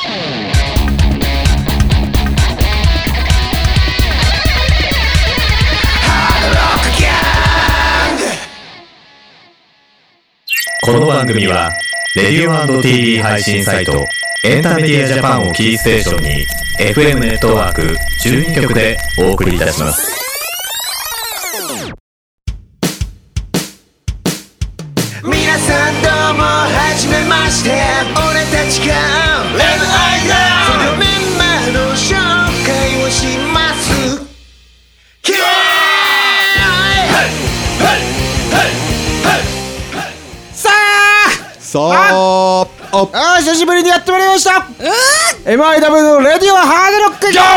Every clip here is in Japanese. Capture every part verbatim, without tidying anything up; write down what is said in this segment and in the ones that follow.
この番組はレディオ&ティービー 配信サイトエンタメディアジャパンをキーステーションに エフエム ネットワークじゅうにきょくでお送りいたします。 皆さんどうもはじめまして、俺たちがレブアイだ。そのメンバーの紹介をします。キャーさあさああ久しぶりにやってまいりました、えー、エムアイダブリュー のレディオハードロックジョ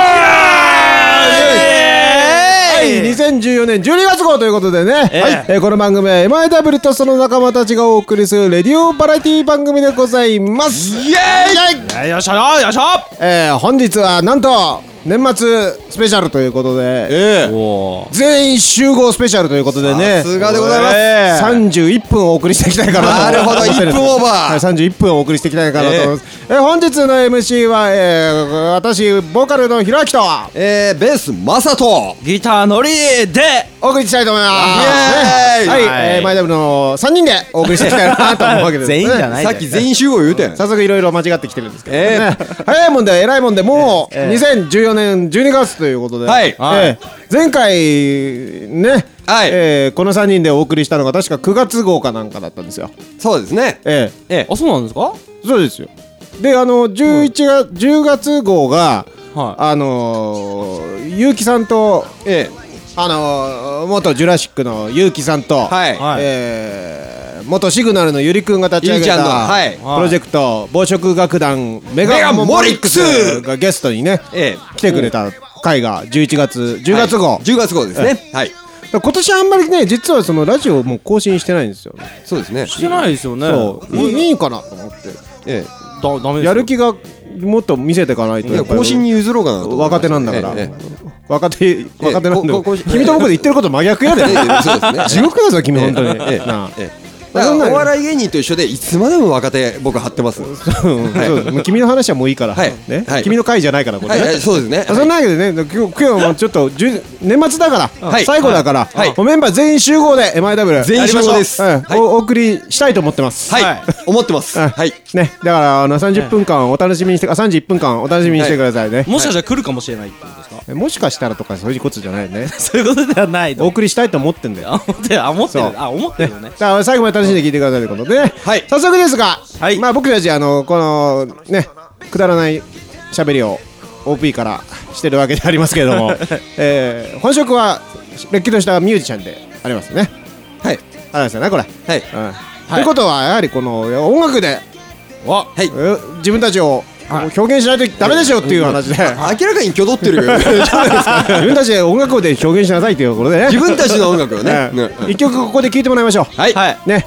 ーイにせんじゅうよねんじゅうにがつ号ということでね、えーはいえー、この番組は エムアイダブリュー とその仲間たちがお送りするレディオバラエティ番組でございます。イエーイ、よいしょよいしょ、えー、本日はなんと年末スペシャルということで、えー、全員集合スペシャルということでね、 さすがでございます、 えー、さんじゅういっぷんお送りしていきたいかなと。 なるほど、いっぷんオーバー、 はい、さんじゅういっぷんお送りしていきたいかなと思います、えーえー、本日の エムシー は、えー、私ボーカルのひろあきと、 えー、ベースマサト、 ギターのりでお送りしたいと思います。イエーイ、はい、はい、えー、マイダブルのさんにんでお送りしていきたいなと思うわけです、ね、 全員じゃない、 さっき全員集合言うてん。 早速いろいろ間違ってきてるんですけどね、 えー、早いもんで偉いもんでもうにせんじゅうよねんじゅうにがつということで、 はい、 えー、前回ね、はい、えー、このさんにんでお送りしたのが確かくがつ号かなんかだったんですよ。 そうですね、 えーえー、あ、そうなんですか。 そうですよ。で、あのじゅういちがつ、うん、じゅうがつ号が、はい、あのー、ゆうきさんと、えーあのー、元ジュラシックのゆうきさんと、はい、えー、元シグナルのゆりくんが立ち上げた、はい、プロジェクト暴食楽団メガモリックスがゲストにね、えー、来てくれた回がじゅういちがつじゅうがつ号、はい、 じゅうがつ号ですね、はい、 今年あんまりね、実はそのラジオもう更新してないんですよ。 そうですね、 してないですよね。 そういい、いいかなと思って、ええ、だダメですよ。やる気がもっと見せていかないと。 更新に譲ろうかなと。 若手なんだから、ええ、若手若手なんだから、君と僕で言ってること真逆やで、ね、そうですね、地獄だぞ君、本当に、ええなあ、ええ、だからお笑い芸人と一緒でいつまでも若手僕張ってます。 はい、君の話はもういいから、はいねはい、君の回じゃないからこれ、ね、はい、そうですね。そんなわけでね、今日今日もちょっと年末だから、はい、最後だから、はい、メンバー全員集合で エムアイダブリュー全員集合です、 はいはい、お, お送りしたいと思ってます。 はい、はい、思ってます。はい、 ね、だからあのさんじゅっぷんかんお楽しみにして、あさんじゅういっぷんかんお楽しみにしてくださいね。はい、 もしかしたら来るかもしれないってことですか。 もしかしたらとかそういうことじゃないよね。 そういうことではない。 お送りしたいと思ってんだよ。 思ってる、あ、思ってる、あ、思ってるよね。 だから最後まで楽しんで聞いてくださいということで、ね、はい、早速ですが、はい、まあ僕たちあのこのねくだらない喋りを オーピー からしてるわけでありますけれども、えー、本職はれっきとしたミュージシャンでありますね。はい、ありますよねこれ。はい、うん、はい、ということはやはりこの音楽で、はい、自分たちを表現しないとダメでしょっていう話で、明らかに挙動ってるよ。 自分たちで音楽で表現しなさいということでね、 自分たちの音楽をね、 一曲ここで聴いてもらいましょう。はいね、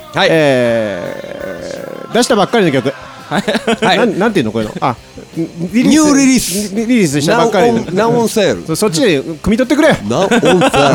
出したばっかりの曲、なんていうのこれの、あ、 ニューリリースリリースしたばっかりのナオンセール、 そっちで汲み取ってくれ。ナオンセ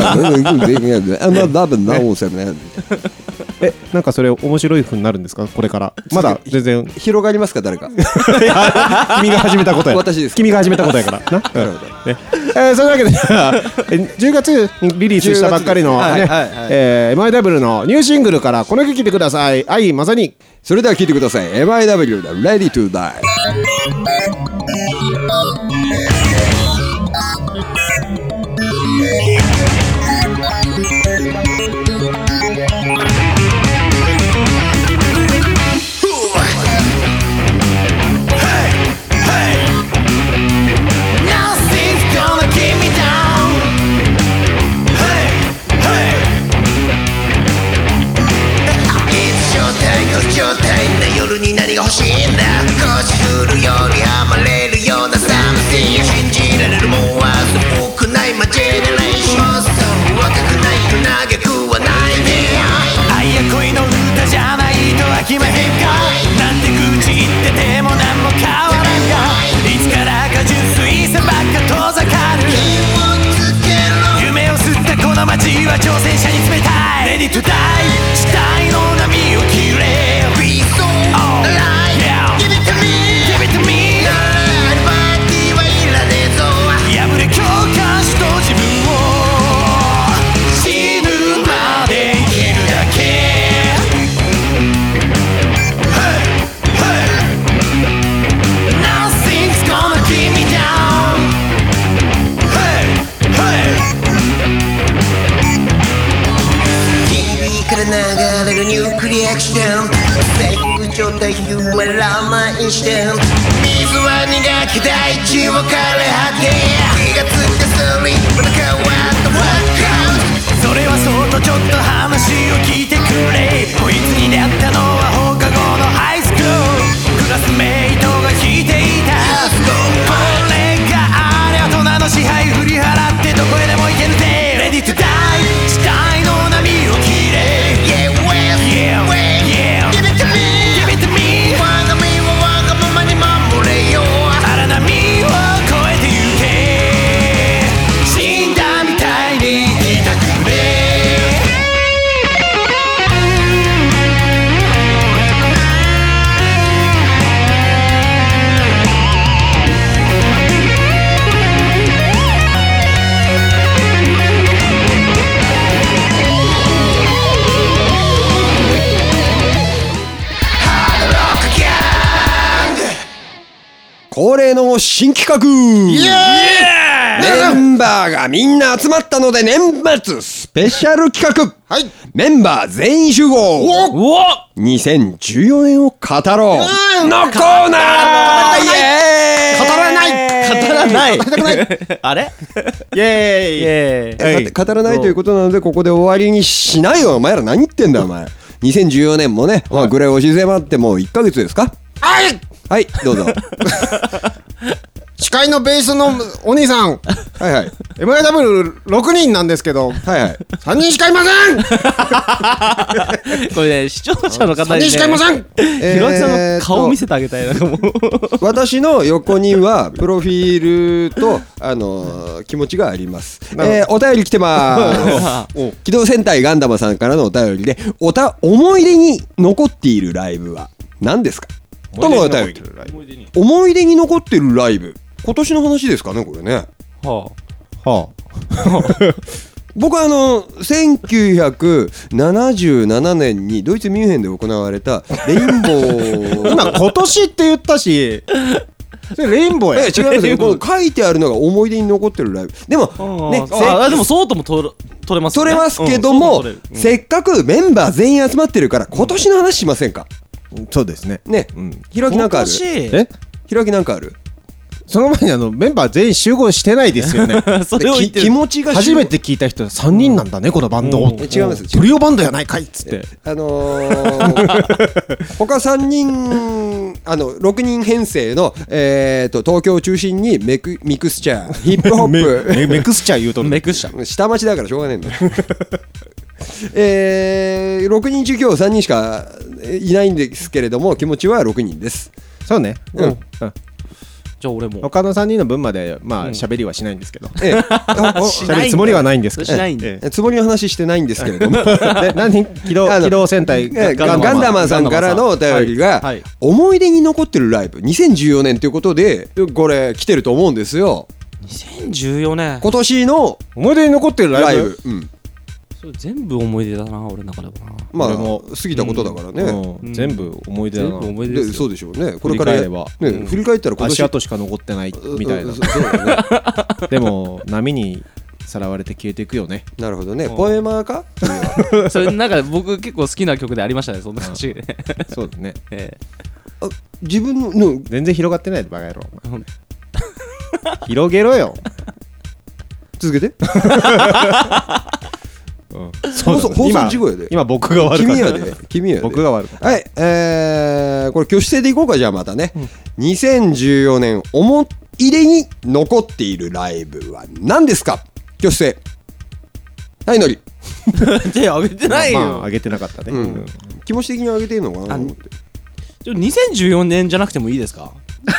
ールえ、なんかそれ面白い風になるんですかこれから。まだ全然広がりますか誰か。 君が始めたことや。 私です。 君が始めたことやからな。なるほどね。えー、そういうわけでじゅうがつにリリースしたばっかりのね、エムアイダブリュー のニューシングルからこの曲聴いてください。愛まさに。 それでは聴いてください。 エムアイダブリュー で Ready to Die。 夜に何が欲しいんだ。腰振るよりハマれるようなサムシング、信じられるもんはそう多くないマジェネレーション。もっと若くないと長くはないね。愛や恋の歌じゃないと飽きまへんか。なんて口言ってても何も変わらんか。いつからか純粋さばっか遠ざかる。夢を吸ったこの街は挑戦者に冷たい。 Ready to die、 死体の波を切れ。Be so alive、yeah、Give it to me、 Give it to me、 ンして水は苦き大地を枯れ果て気がついてすりまた変わったワッカそれはそうとちょっと話を聞いてくれこいつに出会ったのは放課後のハイスクールクラスメイトが聞いていたこれがあれ大人の支配振り払ってどこへでも行けるぜ Ready to die 時代の波を切れ Yeah, well, yeah, well, yeah Give it to me, give it to me 我が身を我がままに守れよ荒波を越えてゆけ死んだみたいに生きたくれ恒例の新企画イエーイメンバーがみんな集まったので年末スペシャル企画、はい、メンバー全員集合にせんじゅうよねんを語ろうのコーナーイエーイ語らない語らない語りたくないあれイエーイイエーイ語語らないということなのでここで終わりにしないよお前ら何言ってんだお前にせんじゅうよねんもね、まあ、ぐらい押し迫ってもういっかげつですかはいはいどうぞ司会のベースのお兄さんはいはいエムアイダブリューろくにんなんですけどはいはいさんにんしかいませんこれね視聴者の方さんにねにんしかいませんひろあきさんの顔を見せてあげたいなもう私の横にはプロフィールと、あのー、気持ちがあります、えー、お便り来てます機動戦隊ガンダムさんからのお便りでおた思い出に残っているライブは何ですかとのお便り思い出に残ってるライブ今年の話ですかねこれねはあはあ僕はあのせんきゅうひゃくななじゅうななねんにドイツミュンヘンで行われたレインボー今今年って言ったしそれレインボーやえ違いますよこう書いてあるのが思い出に残ってるライブでもねああでもそうとも取れ取れますね取れますけども、うんうん、せっかくメンバー全員集まってるから今年の話しませんか、 うん、そうですねね、うん、ひろあきなんかあるえひろあきなんかあるその前にあのメンバー全員集合してないですよねそれを言ってる気持ちが初めて聞いた人はさんにんなんだね、うん、このバンド、うん、 違いますトリオバンドやないかいっつってあのー、他さんにんあのろくにん編成の、えー、と東京を中心にメクミクスチャーヒップホップメ, メクスチャー言うとるメクスチャー下町だからしょうがねえんだえー、ろくにん中今日さんにんしかいないんですけれども気持ちはろくにんですそうねうん、うんじゃあ俺も他のさんにんの分までまあ喋りはしないんですけど、 ええ、 喋るつもりはないんですけどしないんで、 ええ、つもりの話してないんですけれどもで何機動機動戦隊ガンダマンさんからのお便りが、はいはい、思い出に残ってるライブにせんじゅうよねんということでこれ来てると思うんですよにせんじゅうよねん今年の思い出に残ってるライブ、 ライブ、うんそれ全部思い出だな俺の中でもなまあも過ぎたことだからね、 うんうん、全部思い出だな思い出ですそうでしょうねこれから振り返れば、 ねうん、振り返ったら今年足跡しか残ってないみたいな、 そうだね、 でも波にさらわれて消えていくよねなるほどねポエマーかそれなんか僕結構好きな曲でありましたねそんな感じでそうだね、 えー、あ自分のの全然広がってないでバカ野郎広げろよ続けてうん、 放送放送事故やで今僕が悪かった君やで君やで僕が悪かったはいえー、これ挙手制でいこうかじゃあまたね、うん、にせんじゅうよねん思い出に残っているライブは何ですか挙手制はいのり手挙げてないよ、 まあ、まあ挙げてなかったね、 うんうん、気持ち的に挙げてんのかなと思ってちょにせんじゅうよねんじゃなくてもいいですか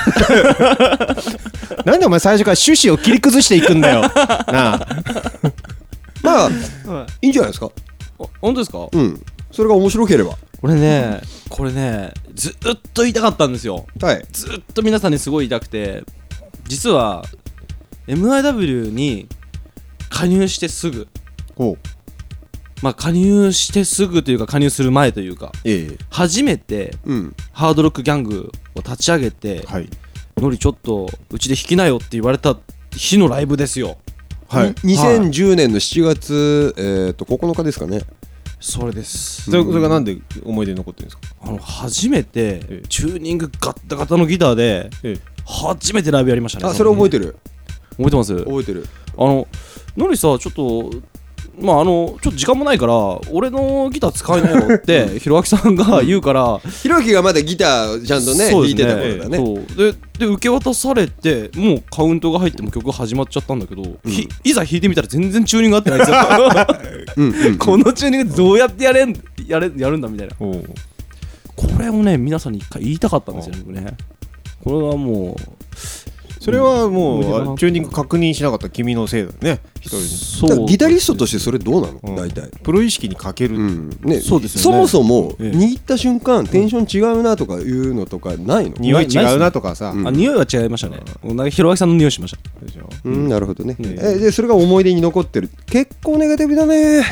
なんでお前最初から趣旨を切り崩していくんだよなあまあ、うん、いいんじゃないですか本当ですかうんそれが面白ければこれねこれねずっと言いたかったんですよはいずっと皆さんにすごい言いたくて実は エムアイダブリュー に加入してすぐおまあ加入してすぐというか加入する前というか、ええ、初めて、うん、ハードロックギャングを立ち上げて、はい、のりちょっとうちで弾きなよって言われた日のライブですよはい、にせんじゅうねんのしちがつ、えー、とここのかですかねそれです。 それそれがなんで思い出に残ってるんですか？ あの初めてチューニングガッタガタのギターで初めてライブやりましたね。 あ、それ覚えてる。 覚えてます？ 覚えてる。 あののりさ、ちょっとまああのちょっと時間もないから俺のギター使えないよってひろあきさんが言うから、 ひろあきがまだギターちゃんとね弾いてた頃だね。 そうでで受け渡されてもうカウントが入っても曲始まっちゃったんだけど、ひいざ弾いてみたら全然チューニング合ってないんですよ。うんうん、うん、このチューニングどうやってやれんやれやるんだみたいな。これをね皆さんに一回言いたかったんですよね。これはもうそれはもうチューニング確認しなかった君のせいだね。一人そうギタリストとしてそれどうなの、うん、大体プロ意識に欠ける、 うんね、そうですよね。そもそも握った瞬間、テンション違うなとかいうのとかないの？ 匂い違うなとかさ、 うん、あ匂いは違いましたね。なんかひろあきさんの匂いしましたでしょ、 うん、なるほどね、うん、えでそれが思い出に残ってる。結構ネガティブだね。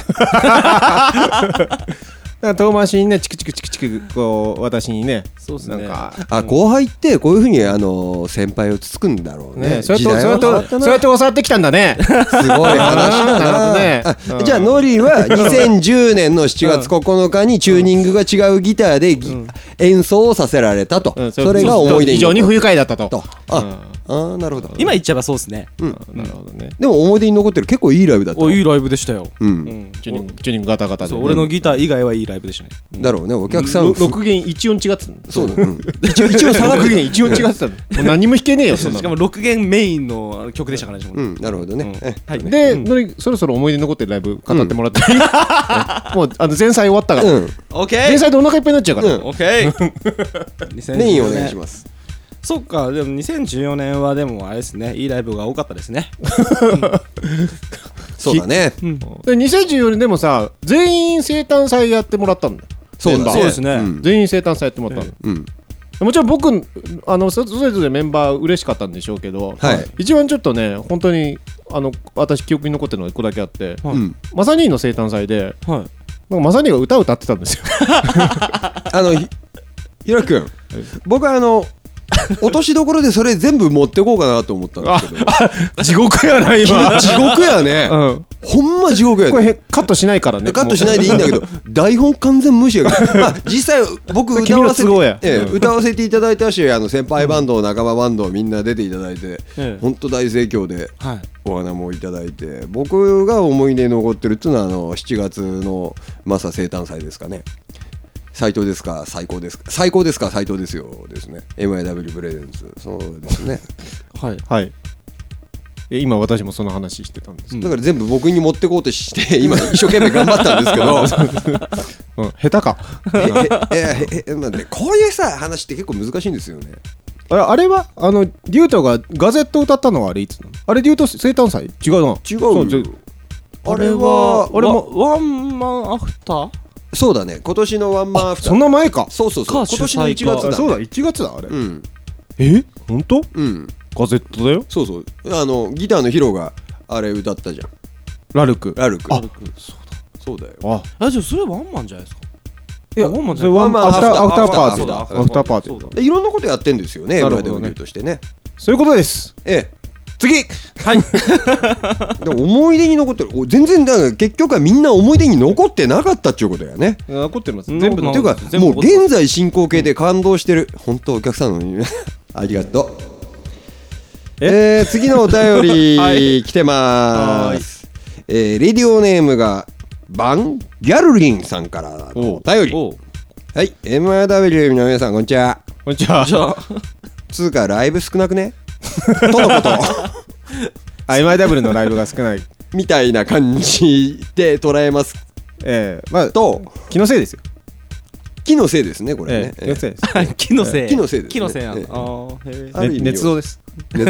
だから遠回しにねチクチクチクチクこう私にね、 そうですね、 なんかあ後輩ってこういうふうにあの先輩をつつくんだろうね。 ね、そうやってそうやってそうやって教わってきたんだね。 すごい話だな。ね、あじゃあノリはにせんじゅうねんのしちがつここのかにチューニングが違うギターで、うん、演奏をさせられたと、うん、それが思い出に非常に不愉快だったと。 あ、うん、あなるほど。 今言っちゃえばそうですね。 うん、なるほどね。でも思い出に残ってる結構いいライブだった。 いいライブでしたよ。 うん、 うん、チューニングチューニングガタガタで、 そう俺のギター以外はいいライブでしたね。 だろうね。お客さん録弦一音違ってたの。 そうだ、うん、 一音一音録弦一音違ってたの。もう何も弾けねえよ。そんなの。 しかも録弦メインの曲でしたからね。 うん、なるほどね。 はい。で、のりそろそろ思い出に残ってるライブ語ってもらっていい？もうあの前菜終わったから。 オッケー。 前菜でお腹いっぱいになっちゃうから。 オッケー。 メインお願いします。 そっか、でもにせんじゅうよねんはでもあれですね、いいライブが多かったですね。 そうだね。 でにせんじゅうよねんでもさ、全員生誕祭やってもらったんだよ。 そうだそうですね。 全員生誕祭やってもらったの。もちろん僕あのそれぞれメンバー嬉しかったんでしょうけど、 はい、 一番ちょっとね本当にあの私記憶に残ってるのがいっこだけあって、はい、マサニーの生誕祭で、はい、なんかマサニーが歌を歌ってたんですよ。 あのひひろきくん、僕はあの落としどころでそれ全部持ってこうかなと思ったんですけど、 地獄やな今。 地獄やね、うん、ほんま地獄やね。 これカットしないからね。 カットしないでいいんだけど台本完全無視やけど、まあ、実際僕歌わせて、ええ、歌わせていただいたし、あの先輩バンド仲間バンドみんな出ていただいて、うん、ほんと大盛況でお花もいただいて、僕が思い出に残ってるっていうのはあのしちがつのマサ生誕祭ですかね。斉藤ですか最高ですか最高ですか斉藤ですよですね。 エムアイダブリュー プレゼンツそうですね。 はいはい。今私もその話してたんです、 うん、だから全部僕に持ってこうとして今一生懸命頑張ったんですけど、 うん、下手か。 えええなんでこういうさ話って結構難しいんですよね。 あれ、あれはあのデュートがガゼット歌ったのはあれいつなの？あれデュート生誕祭違うな。 違うよ。あれはあれもワンマンアフター。 そうだね、今年のワンマンアフター。 そんな前か。 そうそうそう、今年のいちがつだ、ね、 そうだいちがつだあれ、 うん、 え本当？ うんガゼットだよ。 そうそう、あのギターのヒロがあれ歌ったじゃん。 ラルクラルクあそうだそうだよ。 ああじゃあそれワンマンじゃないですか。 いやワンマンじゃない。ワンマンアフターアフターパーティーだ。アフターパーティーだ。 いろんなことやってんですよね。なるほどね。としてね。 そういうことです。 ええ。 次はいでも思い出に残ってる。全然だから結局はみんな思い出に残ってなかったっていうことだよね。 残ってます。 全部のっていうかもう現在進行形で感動してる。本当お客さんのありがとう。えー、次のお便り、はい、来てまーす。えー、レディオネームがバンギャルリンさんからのお便り。はい、エムアイダブリュー の皆さんこんにちは。 こんにちは。 つうかライブ少なくねとのこと。 エムアイダブリュー のライブが少ないみたいな感じで捉えます。 えー、まあと気のせいですよ。 気のせいですねこれね。 気のせいです。 気のせい。 気のせいです。 気のせいやん。ああ、捏造です。 ライ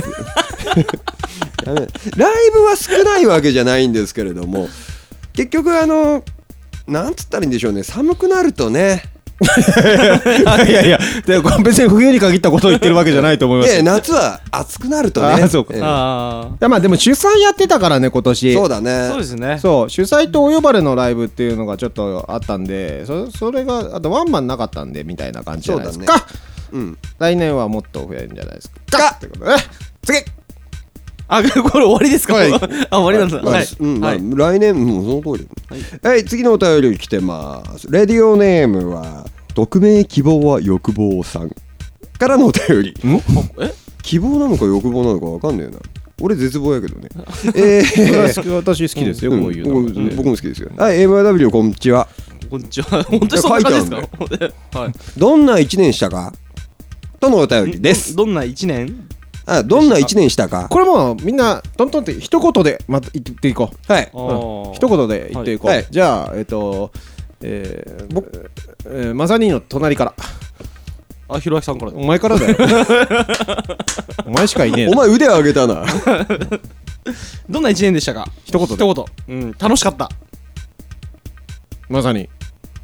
ブは少ないわけじゃないんですけれども、結局あのなんつったらいいんでしょうね。寒くなるとね。 いやいや、で別に冬に限ったことを言ってるわけじゃないと思います。 いや夏は暑くなるとね。 あそうか。えー、あいやまあでも主催やってたからね今年。 そうだね。 そうですね。 そう主催とお呼ばれのライブっていうのがちょっとあったんで、そそれがあとワンマンなかったんでみたいな感じじゃないですか。そうだね。うん。来年はもっと増えるんじゃないですか。 かってことね。次。 あ、これ終わりですか？はい、あ、終わりなんだ。はい、 うんまあ、来年もその通り、はい、はい、次のお便り来てます。レディオネームは匿名希望は欲望さんからのお便り。んえ希望なのか欲望なのか分かんねえな。俺絶望やけどね。えー、私好きですよ、こういうの、 うん、僕も好きですよ。はい、エムアイダブリュー こんにちは。 こんにちは。本当にそんな感じですか？はい。 どんないちねんしたかとのお便りです。 どんないちねん？ あ、どんないちねんしたか。 これもみんなトントンって一言でまた言っていこう。はい。うん、一言で言っていこう。はい、じゃあえっと、えー、僕、えー、マサニーの隣から。 あ、ひろあきさんから。 お前からだよ。お前しかいねえ。 お前腕を上げたな。 どんないちねんでしたか？ 一言で。 一言。うん、楽しかった。 まさに。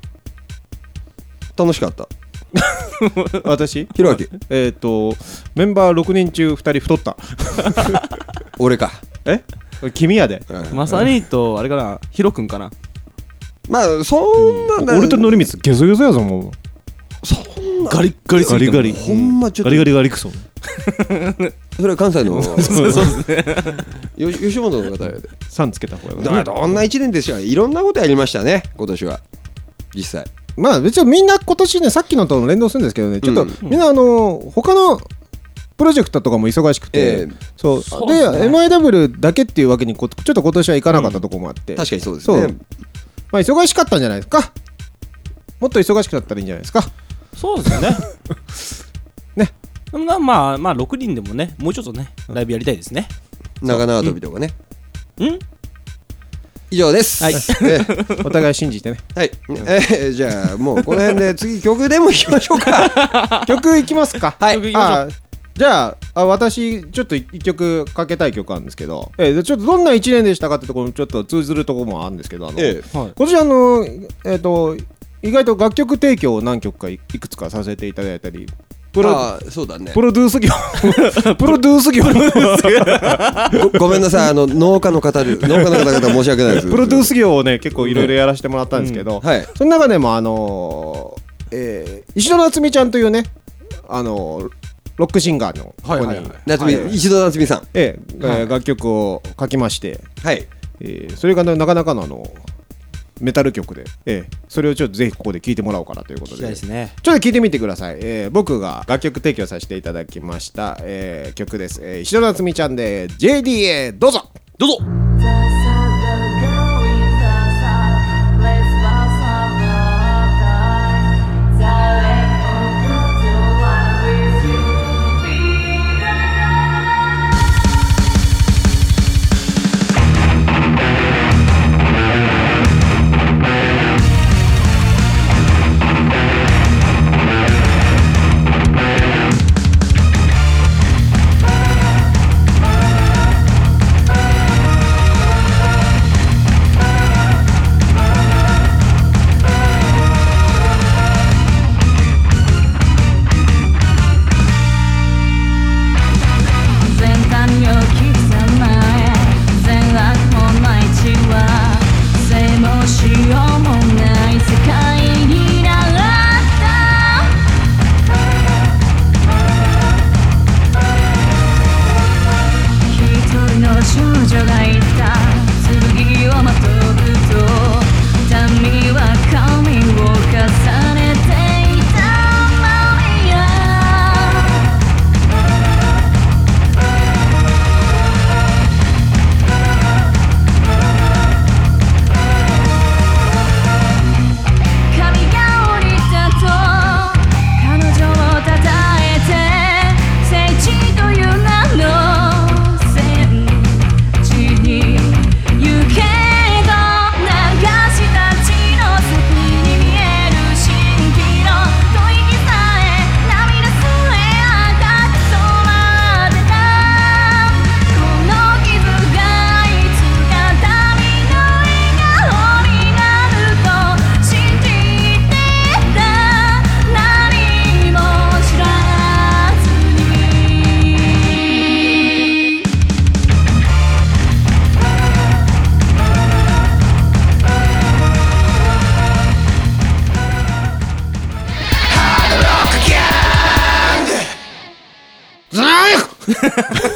楽しかった。 私ひろあき。 えっとメンバーろくにん中ふたり太った。 俺か。 え？君やで。 まさにとあれかな、ひろくんかな。 まあそんな。 俺とのりみつゲソゲソやぞもう。 そんなガリッガリガリガリほんまちょっとガリガリガリクソン。 それは関西のそうですね。 吉本の方やでさんつけた方がだからどんないちねんでしょ。いろんなことやりましたね今年は実際。 まあ別にみんな今年ねさっきのと連動するんですけどねちょっとみんなあの他のプロジェクトとかも忙しくてそうで エムアイダブリュー だけっていうわけにちょっと今年はいかなかったところもあって確かにそうですね。 まあ忙しかったんじゃないですか。もっと忙しくなったらいいんじゃないですか。 そうですね。ね。まあまあまあろくにんでもねもうちょっとねライブやりたいですね。 長縄跳びとかね。 うん？ 以上です。 はい。お互い信じてね。 はい。えー、じゃあもうこの辺で次曲でもいきましょうか。 曲いきますか。 はい。 曲いきましょう。 じゃあ、あ私ちょっと一曲かけたい曲あるんですけど、えー、ちょっとどんないちねんでしたかってところちょっと通ずるところもあるんですけど、あの、えーはい、今年あのえっ、ー、と意外と楽曲提供を何曲かいくつかさせていただいたりプロあそうだねプロデュース業プロデュース業ご, ごめんなさいあの農家の方農家の方々申し訳ないです。 プロデュース業をね結構いろいろやらせてもらったんですけど、うんはい、その中でもあのーえー、石戸夏美ちゃんというねあのーロックシンガーのここに、はいはいはい夏美はい、石戸夏美さん、 ええはい、楽曲を書きまして、はいえー、それが、ね、なかなかのあのメタル曲で、ええ、それをちょっとぜひここで聴いてもらおうかなということで、 ですね、 ちょっと聴いてみてください、えー、僕が楽曲提供させていただきました、えー、曲です、えー、石戸夏美ちゃんで ジェーディーエー どうぞどうぞ。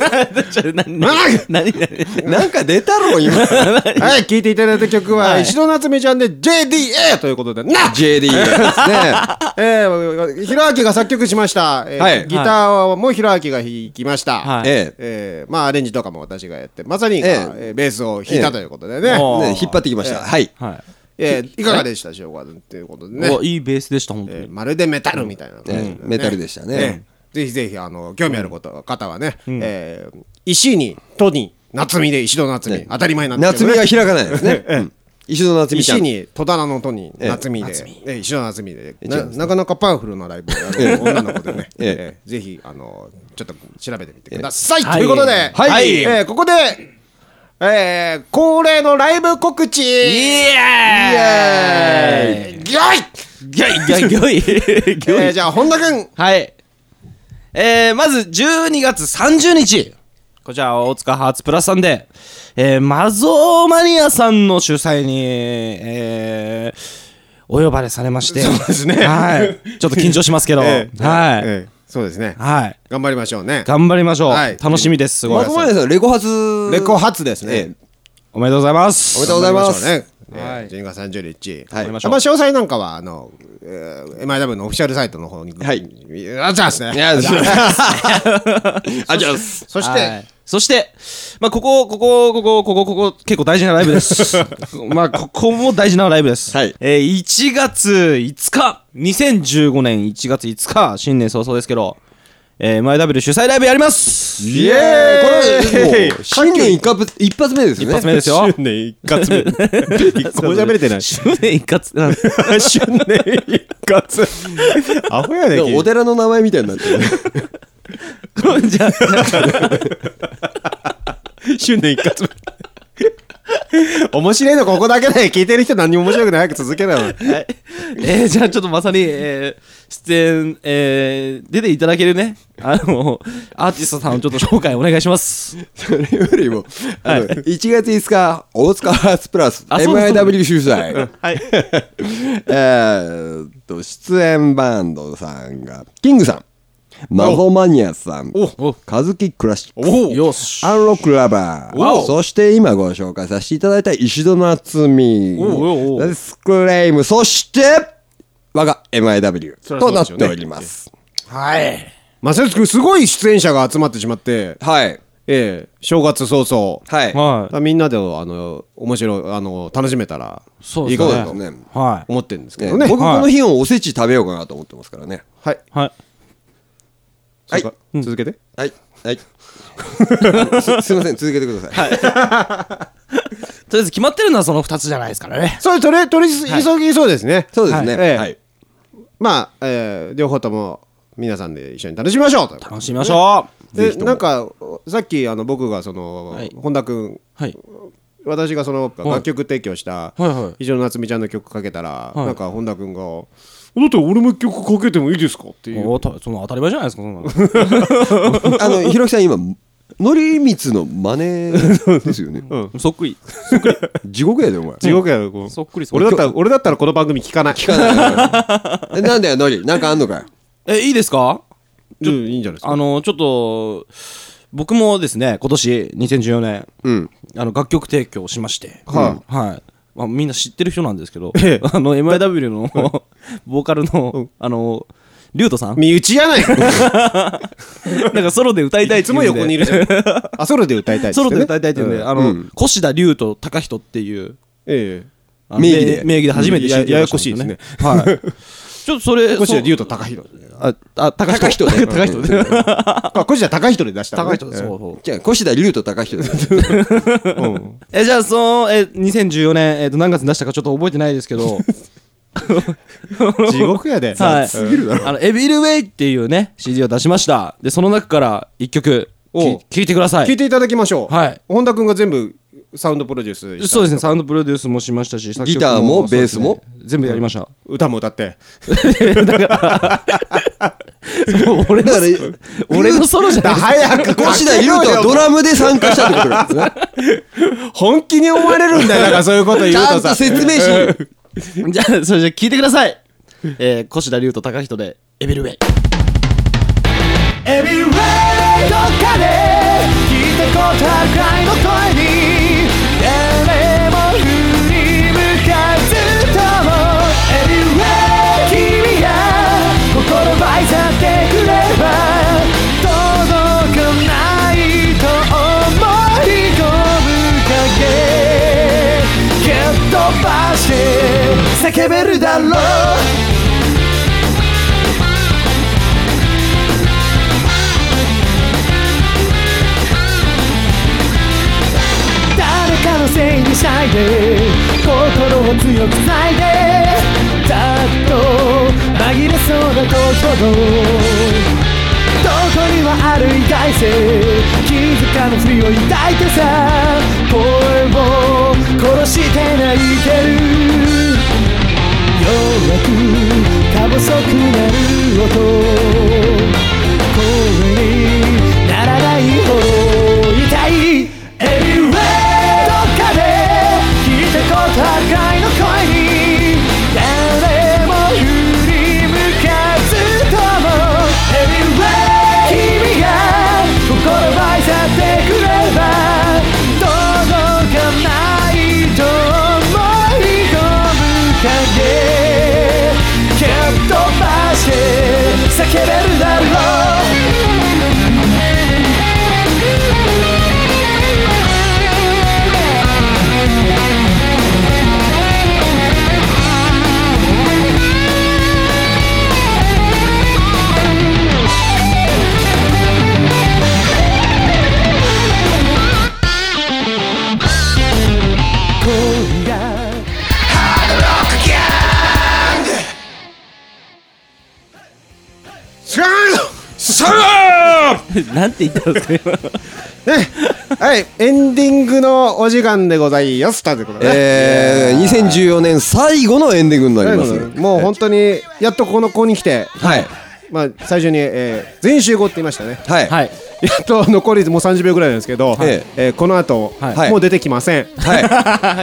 何何なんか出たろ今。 はい、聴いていただいた曲は石戸夏美ちゃんで ジェーディーエー ということでなジェーディーエー ですね。 えー、ひろあきが作曲しました、えーはい、 ギターもひろあきが弾きました、 はい、 えーえー、まあアレンジとかも私がやってまさに、えーえー、ベースを弾いたということでね、えーね、引っ張ってきました、えー、はい、 はいえー、いかがでしたでしょうかっていうことでね、 いいベースでした本当に、 えー、まるでメタルみたいな、ねね、メタルでしたね、 ね、ぜひぜひあの興味あること、うん、方はね、うん、えー、石に戸に夏美で石戸夏美、ね、当たり前なんですけど、ね、 夏美は開かないですね、うん、石戸夏美ちゃん、 石に戸棚の戸に夏美で、えー、石戸夏美で な, なかなかパワフルなライブをやる女の子でね、えー、ぜひあのちょっと調べてみてください、はい、ということで、はいはい、えー、ここでえー、恒例のライブ告知、イエーイ、ギョイギョイギョイギョイギョイ、 えー、じゃあ本田君、 はい、えー、まずじゅうにがつさんじゅうにち、こちら大塚ハーツプラスさんで、えー、マゾーマニアさんの主催に、えー、お呼ばれされまして、 そうですね、 はい、ちょっと緊張しますけど、えー、はい、 えーそうですね。 はい。 頑張りましょうね。 頑張りましょう。 はい。 楽しみです。すごい。 まとまりですよ。レコ発。 レコ発ですね。 おめでとうございます。 おめでとうございます。 ね。はい。じゅうにがつさんじゅうにち。 はい。 まあ詳細なんかはあの エムアイダブリュー のオフィシャルサイトの方に。 はい。 あじゃあですね。 あじゃあです。 そして。 そして、まあ、ここ、ここ、ここ、ここ、ここ、結構大事なライブです。まあ、ここも大事なライブです。 はい。 えー、いちがついつか、にせんじゅうごねんいちがついつか、新年早々ですけど、えー、エムアイダブリュー 主催ライブやります。 イエーイ、これ、新年一発、一発目ですよね。 一発目ですよ。 新年一発目。一個も喋れてない。 新年一発。 新年一発。アホやねん。 お寺の名前みたいになってる。 じゃあ、 新年一発目。面白いのここだけで聞いてる人何にも面白くない。早く続けろよ。はい、 えー、じゃあちょっとまさに、えー、出演、えー、出ていただけるね、あのアーティストさんをちょっと紹介お願いします。 それよりもあの、はい、いちがついつか大塚ハーツプラス エムアイダブリュー 主催、はい、えーと出演バンドさんがキングさん、マゾマニアさん、カズキクラシック、 よし、 アンロックラバー、そして今ご紹介させていただいた石戸夏美、スクレイム、そして我が エムアイダブリュー となっております。 はい。まさしくすごい出演者が集まってしまって、 はい。 ええ、正月早々、 はい。 みんなであの面白いあの楽しめたらいいかなと思ってるんですけどね。 僕この日をおせち食べようかなと思ってますからね。 はい。 はい。 はい、うん、続けて。 はいはいす, すいません、続けてください。はい、 とりあえず決まってるのはそのふたつじゃないですからね。 それとりとり急ぎそうですね。 そうですね。はい、はい、 まあ、えー、両方とも皆さんで一緒に楽しみましょう。 楽しみましょう。でなんかさっきあの僕がその、はい、本田君、はい、私がその楽曲提供した石戸夏美ちゃんの曲かけたら、はい、なんか本田君がだって俺も曲かけてもいいですかっていう。 その当たり前じゃないですかそんなの。 あのひろきさん今のりみつの真似ですよね。 うん、そっくり。 地獄やでお前。 地獄やで。 そっくり。 俺だったら俺だったらこの番組聞かない。 聞かない。なんだよのり、なんかあんのかよ。 え、いいですか？ うん、いいんじゃないですか。 あのちょっと僕もですね今年にせんじゅうよねん、うん、あの楽曲提供しまして、はい、はい。まあ、みんな知ってる人なんですけど、ええ、あの エムアイダブリュー のボーカルの、うん、あのリュウトさん、 身内やないか。 なんかソロで歌いたいって言うんで、いつも横にいるじゃん。 あ、ソロで歌いたいって、ね、 ソロで歌いたいって言うんで、うん、あの、うん、越田龍と高人っていう、 ええ、 名義で名義で初めて知ってややこしいですね。 はい。ちょっとそれ越田龍と高人。 ああ高人ね。高人ね。 あ、越田高人で出したのね。 高人、そうそう。 じゃあ越田龍と高人です。 え、じゃあそのえにせんじゅうよねんえっと何月に出したかちょっと覚えてないですけど。 地獄やで。 はい。あのエビルウェイっていうね シーディー を出しました。でその中から一曲聴いてください。 聴いていただきましょう。 はい。 本田君が全部サウンドプロデュースした。 そうですね、サウンドプロデュースもしましたし、 ギターもベースも全部やりました。 歌も歌って。 だから俺の俺のソロじゃない。 早く越田龍とドラムで参加したってことなんですね。 本気に思われるんだよ。だからそういうこと言うとさ。 ちゃんと説明し。 じゃあそれじゃあ聞いてください。えー、越田龍と高人でエビルウェイ。 エビルウェイどっかで叫べるだろう誰かのせいにしないで心を強く咲いてざっと紛れそうな時ほどどこにはある意外性気づかぬふりを抱いてさ声を殺して泣いてる弱くか細くなる音声にならないほど痛い Anyway どっかで聞いたことあるかいの声に誰も振り向かずとも Anyway 君が心ばい去ってくれれば届かないと思い込む影蹴っ飛ばして叫べるだろうなんて言ったんですか今ね、はい、エンディングのお時間でございますということで、ね、 えー、にせんじゅうよねん最後のエンディングになります、ね、 もう本当にやっとこの子に来て、 はい、 まあ、最初に、えー、全員集合って言いましたね、 はい、 はい、やっと残りもうさんじゅうびょうぐらいなんですけど、はい、えー、この後、はい、もう出てきません、はい、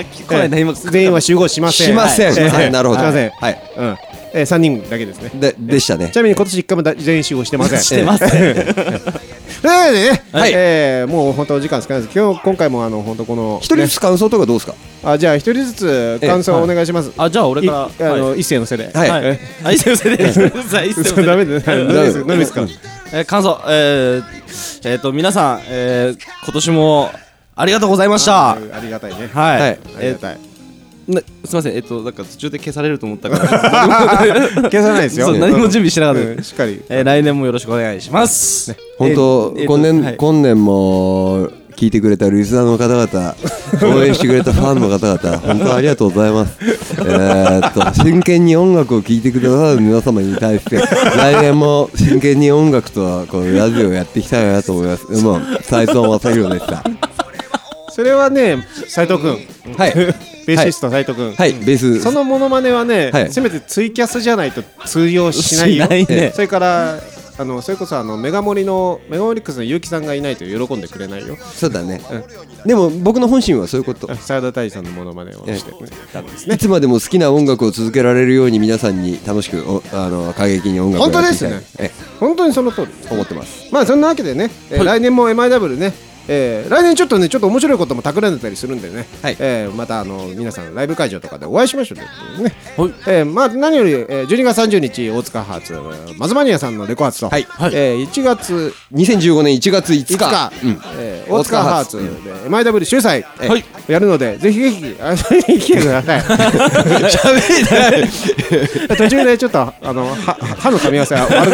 えー、全員は集合しませんしません、はい、えー、なるほど、 しません、 はい、 うん、えー、さんにんだけですね。 で、でしたね。 ちなみに今年いっかいも全員集合してません。 してません。 というわけでね、はい、えー、もう本当時間少ないです。今日今回もあの本当この一人ずつ感想とかどうですか。 あ、じゃあ一人ずつ感想をお願いします。 あ、じゃあ俺からあの一斉のせで。 はい。あ、一斉のせで。 ダメです。何ですか。 え、感想、えー、えっと皆さん、えー、今年もありがとうございました。 ありがたいね。 はい。 ありがたい。 なすみません、えっとなんか途中で消されると思ったから消さないですよ。 何も準備してなかった、 うん、しっかり、 えー、来年もよろしくお願いします、ね、 本当、えー、今年、はい、今年も聞いてくれたリスナーの方々応援してくれたファンの方々本当ありがとうございますえーっと真剣に音楽を聴いてくださる皆様に対して来年も真剣に音楽とこのラジオをやっていきたいなと思います。もう斉藤正宏でした。 それはね、斉藤君、はい、ベーシスト斉藤君、 はい、ベース、 そのモノマネはね、 はい、 せめてツイキャスじゃないと通用しないよ。 ないね、 それからあのそれこそあのメガモリのメガモリックスの結城さんがいないと喜んでくれないよ。 そうだね、うん、でも僕の本心はそういうこと。 澤田大さんのモノマネをしてたんですね。 いつまでも好きな音楽を続けられるように皆さんに楽しくおあの過激に音楽をやっていきたい。 本当ですね。本当にその通り思ってます。 まあそんなわけでね、えー、来年も エムアイダブリュー ね、えー、来年ちょっとねちょっと面白いことも企んでたりするんでね、はい、えー、またあの皆さんライブ会場とかでお会いしましょうね、はい、えー、まあ何より、えー、じゅうにがつさんじゅうにち大塚ハーツマズマニアさんのレコ発と、はい、えー、いちがつにせんじゅうごねんいちがついつか、 うん、えー、大塚ハーツで エムアイダブリュー 主催、えーはい、やるのでぜひぜひ遊びに来てください。喋りたい途中でちょっとあのは歯の噛み合わせは悪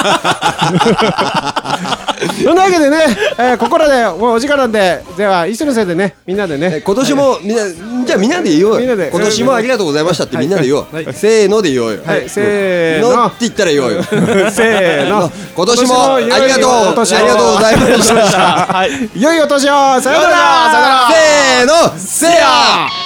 くそんなわけでね、えー、ここらでもうお時間なんで、では一緒のせいでね、みんなでね、 今年もみんな、じゃあみんなで言おうよ。みんなで今年もありがとうございましたってみんなで言おう、はいはい、せーので言おうよ。 はい、せーのって言ったら言おうよ。せーの今年もありがとうありがとうございました。 良いお年を、さよなら。 せーのせや。